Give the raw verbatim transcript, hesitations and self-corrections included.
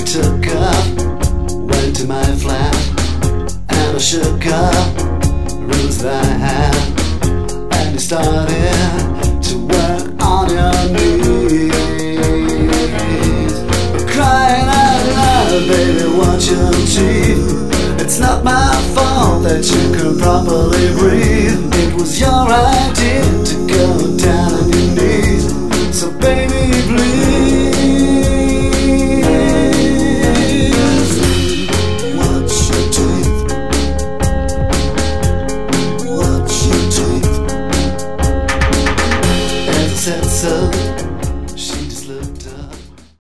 took up, went to my flat, and I shook up rules that I had, and you started to work on your knees, crying out loud, baby, watch your teeth. It's not my fault that you can properly breathe. It was your idea to go